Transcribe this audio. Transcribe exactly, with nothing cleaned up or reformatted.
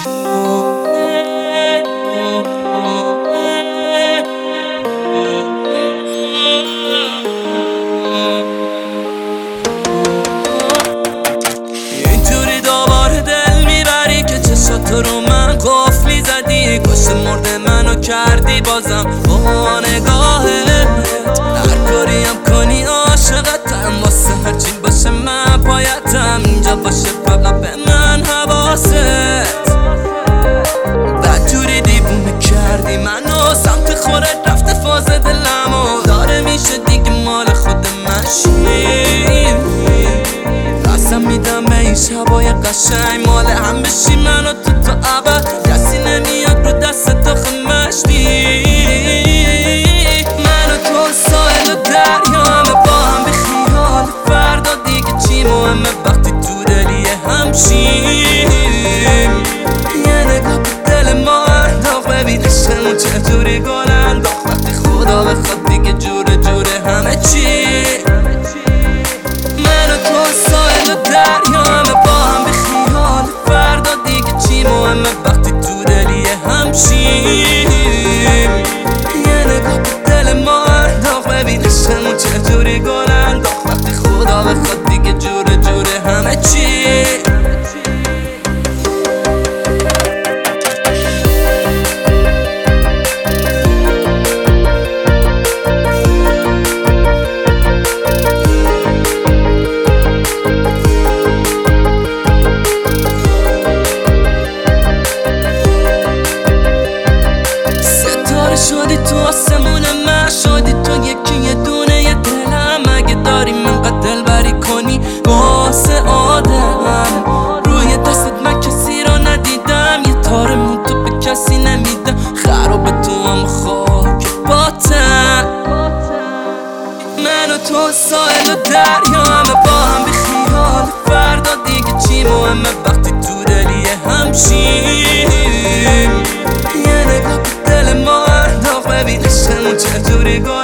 اینجوری دوباره دل میبری که چشاتو رو من قفلی زدی، کشت مرد منو کردی بازم با نگاهت. هر کاریم کنی عاشقتم، واسه هرچی باشه من پایتم، اینجا باشه فقط به من حواست. بدجوری دیوونه کردی منو، سمت خورت رفته فاز دلمو، داره میشه دیگه مال خود من شیم. قسم میدم به این شبای قشنگ مال هم بشی منو تو تا ابد، کسی نمیاد رو دست تو خمشتی. من و تو ساحل و دریا همه با هم بی خیال، فردا دیگه چی مهمه وقتی تو دلی همشیم. یه نگاه به دل ما انداخت، ببین عشقمون چجوری گل انداخت، وقتی خدا بخواد دیگه جوره جوره همه چی. من و تو ساحل و دریا همه با هم بی خیال، فردا دیگه چی مهمه وقتی تو دلی همشیم. یه نگاه به دل ما انداخت، ببین عشقمون چجوری گل انداخت، وقتی خدا بخواد دیگه جوره جوره همه چی. شدی تو آسمون من، شدی تو یکی یه دونه یه دلم، اگه داری من قد دل بری کنی واسه آدم. روی دستت من کسی رو ندیدم، یه تار تو به کسی نمیدم، خراب تو هم خاک باتم. من و تو ساحل و دریا همه با هم بی خیال، فردا دیگه چی مهمه وقتی تو دلی همشیم. یه نگاه به دل ما ببین عشقمون چجوری گل